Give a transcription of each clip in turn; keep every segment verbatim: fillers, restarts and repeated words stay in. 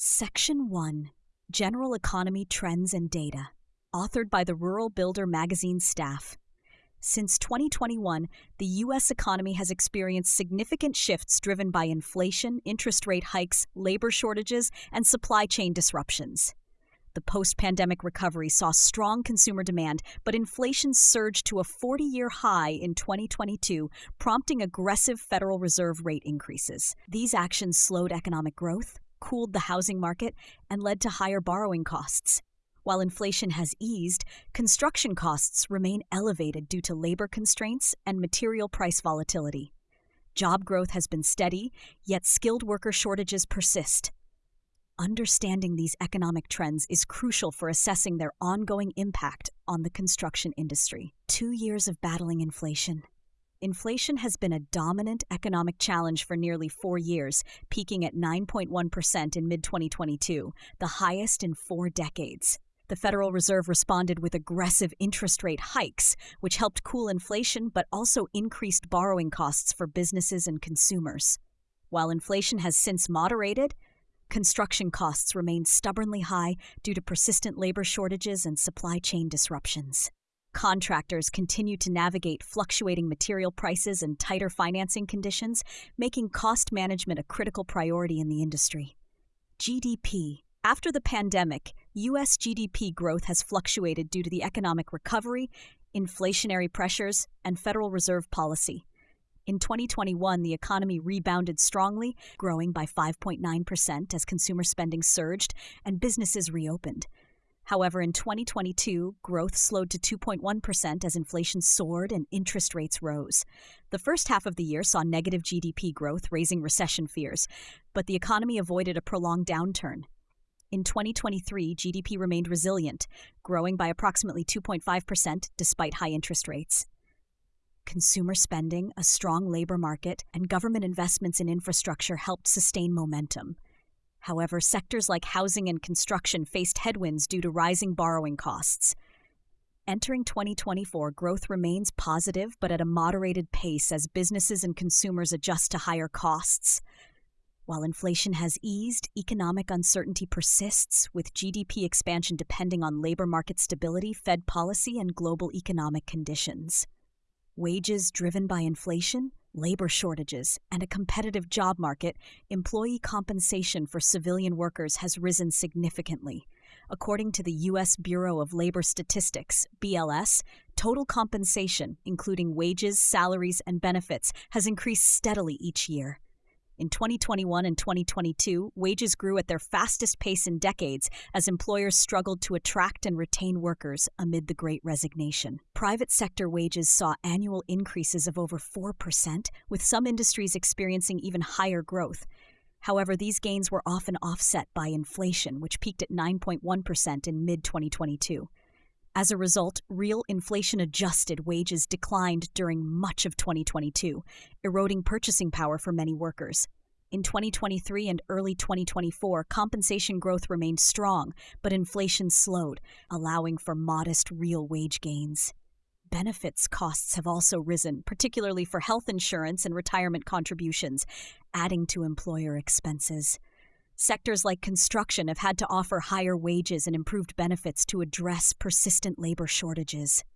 Section one, General Economy Trends and Data, authored by the Rural Builder magazine staff. Since twenty twenty-one, the U S economy has experienced significant shifts driven by inflation, interest rate hikes, labor shortages, and supply chain disruptions. The post-pandemic recovery saw strong consumer demand, but inflation surged to a forty-year high in twenty twenty-two, prompting aggressive Federal Reserve rate increases. These actions slowed economic growth, cooled the housing market, and led to higher borrowing costs. While inflation has eased, construction costs remain elevated due to labor constraints and material price volatility. Job growth has been steady, yet skilled worker shortages persist. Understanding these economic trends is crucial for assessing their ongoing impact on the construction industry. Two years of battling inflation. Inflation has been a dominant economic challenge for nearly four years, peaking at nine point one percent in mid twenty twenty-two, the highest in four decades. The Federal Reserve responded with aggressive interest rate hikes, which helped cool inflation but also increased borrowing costs for businesses and consumers. While inflation has since moderated, construction costs remain stubbornly high due to persistent labor shortages and supply chain disruptions. Contractors continue to navigate fluctuating material prices and tighter financing conditions, making cost management a critical priority in the industry. G D P. After the pandemic, U S G D P growth has fluctuated due to the economic recovery, inflationary pressures, and Federal Reserve policy. In twenty twenty-one, the economy rebounded strongly, growing by five point nine percent as consumer spending surged and businesses reopened. However, in twenty twenty-two, growth slowed to two point one percent as inflation soared and interest rates rose. The first half of the year saw negative G D P growth, raising recession fears, but the economy avoided a prolonged downturn. In twenty twenty-three, G D P remained resilient, growing by approximately two point five percent despite high interest rates. Consumer spending, a strong labor market, and government investments in infrastructure helped sustain momentum. However, sectors like housing and construction faced headwinds due to rising borrowing costs. Entering twenty twenty-four, growth remains positive but at a moderated pace as businesses and consumers adjust to higher costs. While inflation has eased, economic uncertainty persists, with G D P expansion depending on labor market stability, Fed policy, and global economic conditions. Wages driven by inflation, labor shortages, and a competitive job market, employee compensation for civilian workers has risen significantly. According to the U S Bureau of Labor Statistics, B L S, total compensation, including wages, salaries, and benefits, has increased steadily each year. In twenty twenty-one and twenty twenty-two, wages grew at their fastest pace in decades as employers struggled to attract and retain workers amid the Great Resignation. Private sector wages saw annual increases of over four percent, with some industries experiencing even higher growth. However, these gains were often offset by inflation, which peaked at nine point one percent in mid twenty twenty-two. As a result, real inflation-adjusted wages declined during much of twenty twenty-two, eroding purchasing power for many workers. In twenty twenty-three and early twenty twenty-four, compensation growth remained strong, but inflation slowed, allowing for modest real wage gains. Benefits costs have also risen, particularly for health insurance and retirement contributions, adding to employer expenses. Sectors like construction have had to offer higher wages and improved benefits to address persistent labor shortages.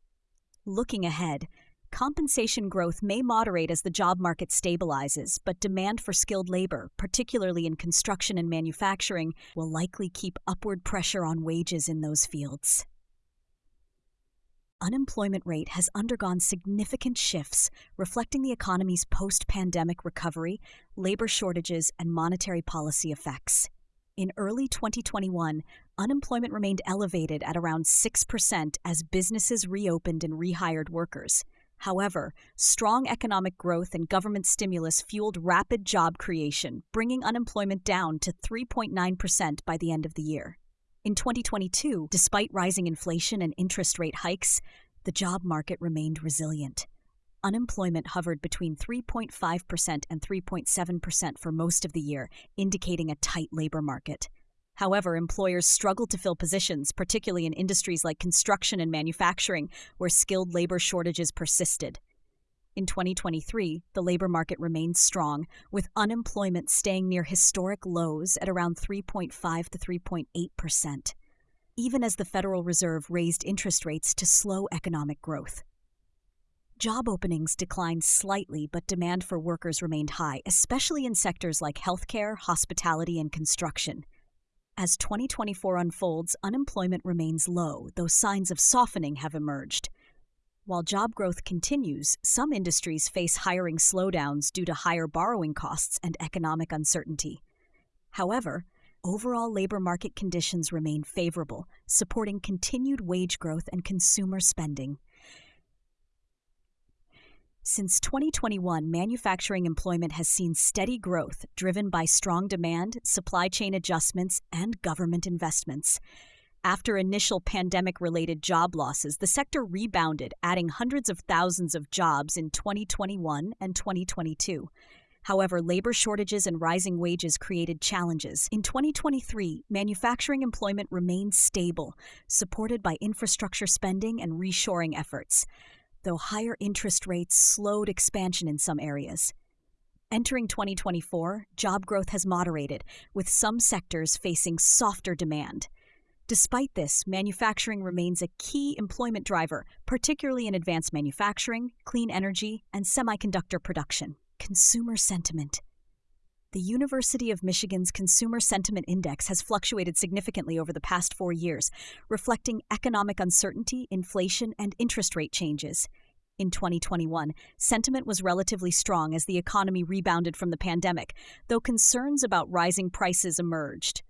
Looking ahead, compensation growth may moderate as the job market stabilizes, but demand for skilled labor, particularly in construction and manufacturing, will likely keep upward pressure on wages in those fields. Unemployment rate has undergone significant shifts, reflecting the economy's post-pandemic recovery, labor shortages, and monetary policy effects. In early twenty twenty-one, unemployment remained elevated at around six percent as businesses reopened and rehired workers. However, strong economic growth and government stimulus fueled rapid job creation, bringing unemployment down to three point nine percent by the end of the year. In twenty twenty-two, despite rising inflation and interest rate hikes, the job market remained resilient. Unemployment hovered between three point five percent and three point seven percent for most of the year, indicating a tight labor market. However, employers struggled to fill positions, particularly in industries like construction and manufacturing, where skilled labor shortages persisted. In twenty twenty-three, the labor market remained strong, with unemployment staying near historic lows at around three point five to three point eight percent, even as the Federal Reserve raised interest rates to slow economic growth. Job openings declined slightly, but demand for workers remained high, especially in sectors like healthcare, hospitality, and construction. As twenty twenty-four unfolds, unemployment remains low, though signs of softening have emerged. While job growth continues, some industries face hiring slowdowns due to higher borrowing costs and economic uncertainty. However, overall labor market conditions remain favorable, supporting continued wage growth and consumer spending. Since twenty twenty-one, manufacturing employment has seen steady growth driven by strong demand, supply chain adjustments, and government investments. After initial pandemic-related job losses, the sector rebounded, adding hundreds of thousands of jobs in twenty twenty-one and twenty twenty-two. However, labor shortages and rising wages created challenges. In twenty twenty-three, manufacturing employment remained stable, supported by infrastructure spending and reshoring efforts, though higher interest rates slowed expansion in some areas. Entering twenty twenty-four, job growth has moderated, with some sectors facing softer demand. Despite this, manufacturing remains a key employment driver, particularly in advanced manufacturing, clean energy, and semiconductor production. Consumer sentiment. The University of Michigan's Consumer Sentiment Index has fluctuated significantly over the past four years, reflecting economic uncertainty, inflation, and interest rate changes. In twenty twenty-one, sentiment was relatively strong as the economy rebounded from the pandemic, though concerns about rising prices emerged.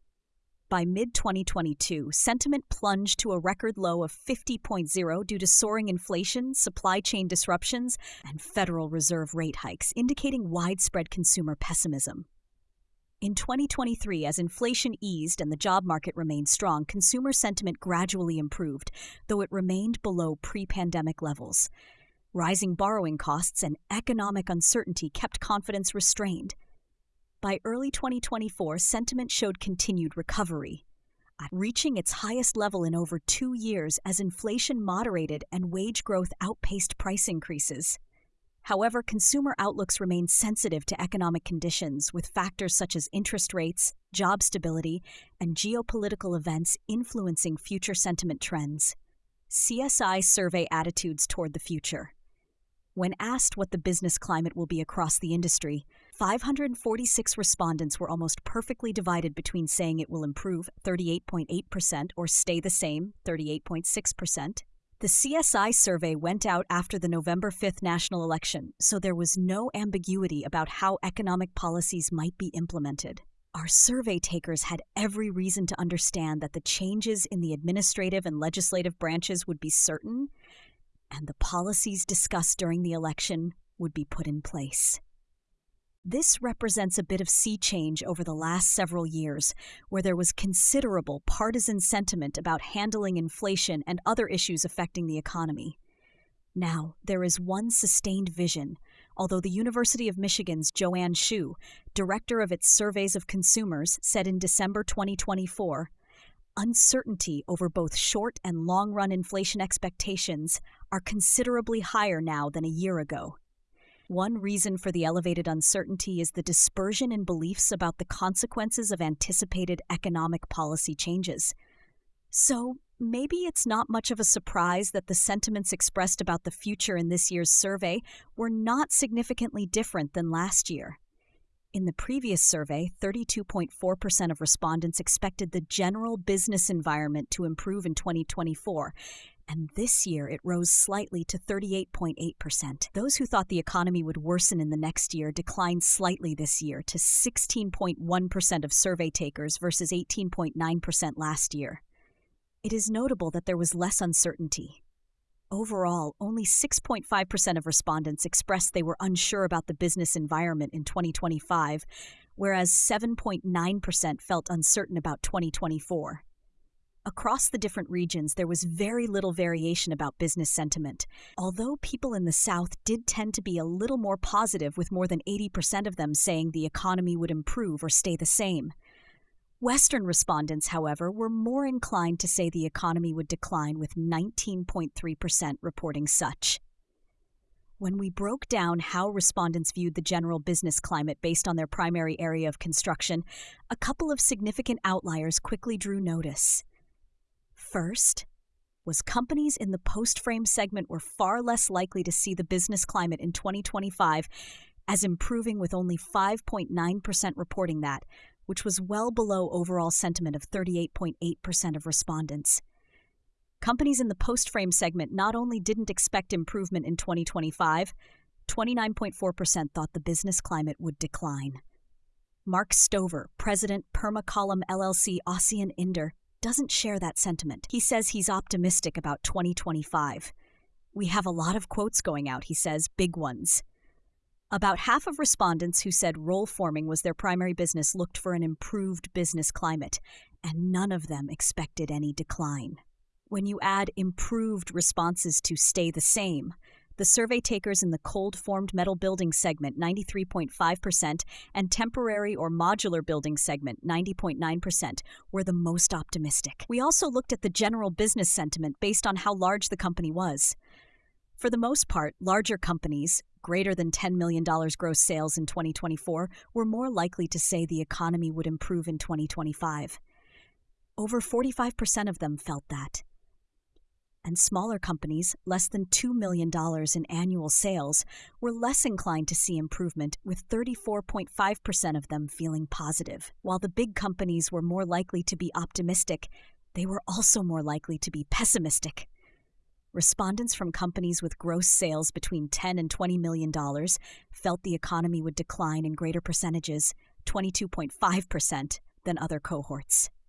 By mid twenty twenty-two, sentiment plunged to a record low of fifty point zero due to soaring inflation, supply chain disruptions, and Federal Reserve rate hikes, indicating widespread consumer pessimism. In twenty twenty-three, as inflation eased and the job market remained strong, consumer sentiment gradually improved, though it remained below pre-pandemic levels. Rising borrowing costs and economic uncertainty kept confidence restrained. By early twenty twenty-four, sentiment showed continued recovery, reaching its highest level in over two years as inflation moderated and wage growth outpaced price increases. However, consumer outlooks remain sensitive to economic conditions, with factors such as interest rates, job stability, and geopolitical events influencing future sentiment trends. C S I survey attitudes toward the future. When asked what the business climate will be across the industry, five hundred forty-six respondents were almost perfectly divided between saying it will improve, thirty-eight point eight percent, or stay the same, thirty-eight point six percent. The C S I survey went out after the November fifth national election, so there was no ambiguity about how economic policies might be implemented. Our survey takers had every reason to understand that the changes in the administrative and legislative branches would be certain, and the policies discussed during the election would be put in place. This represents a bit of sea change over the last several years, where there was considerable partisan sentiment about handling inflation and other issues affecting the economy. Now, there is one sustained vision, although the University of Michigan's Joanne Shu, director of its surveys of consumers, said in December twenty twenty-four, uncertainty over both short and long-run inflation expectations are considerably higher now than a year ago. One reason for the elevated uncertainty is the dispersion in beliefs about the consequences of anticipated economic policy changes. So, maybe it's not much of a surprise that the sentiments expressed about the future in this year's survey were not significantly different than last year. In the previous survey, thirty-two point four percent of respondents expected the general business environment to improve in twenty twenty-four, and this year it rose slightly to thirty-eight point eight percent. Those who thought the economy would worsen in the next year declined slightly this year to sixteen point one percent of survey takers versus eighteen point nine percent last year. It is notable that there was less uncertainty. Overall, only six point five percent of respondents expressed they were unsure about the business environment in twenty twenty-five, whereas seven point nine percent felt uncertain about twenty twenty-four. Across the different regions, there was very little variation about business sentiment, although people in the South did tend to be a little more positive, with more than eighty percent of them saying the economy would improve or stay the same. Western respondents, however, were more inclined to say the economy would decline, with nineteen point three percent reporting such. When we broke down how respondents viewed the general business climate based on their primary area of construction, a couple of significant outliers quickly drew notice. First, was companies in the post-frame segment were far less likely to see the business climate in twenty twenty-five as improving, with only five point nine percent reporting that, which was well below overall sentiment of thirty-eight point eight percent of respondents. Companies in the post-frame segment not only didn't expect improvement in twenty twenty-five, twenty-nine point four percent thought the business climate would decline. Mark Stover, president, Permacolumn L L C Ossian Inder, doesn't share that sentiment. He says he's optimistic about twenty twenty-five. We have a lot of quotes going out, he says, big ones. About half of respondents who said roll forming was their primary business looked for an improved business climate, and none of them expected any decline. When you add improved responses to stay the same, the survey takers in the cold-formed metal building segment, ninety-three point five percent, and temporary or modular building segment, ninety point nine percent, were the most optimistic. We also looked at the general business sentiment based on how large the company was. For the most part, larger companies, greater than ten million dollars gross sales in twenty twenty-four, were more likely to say the economy would improve in twenty twenty-five. Over forty-five percent of them felt that. And smaller companies, less than two million dollars in annual sales, were less inclined to see improvement, with thirty-four point five percent of them feeling positive. While the big companies were more likely to be optimistic, they were also more likely to be pessimistic. Respondents from companies with gross sales between ten and twenty million dollars felt the economy would decline in greater percentages, twenty-two point five percent, than other cohorts.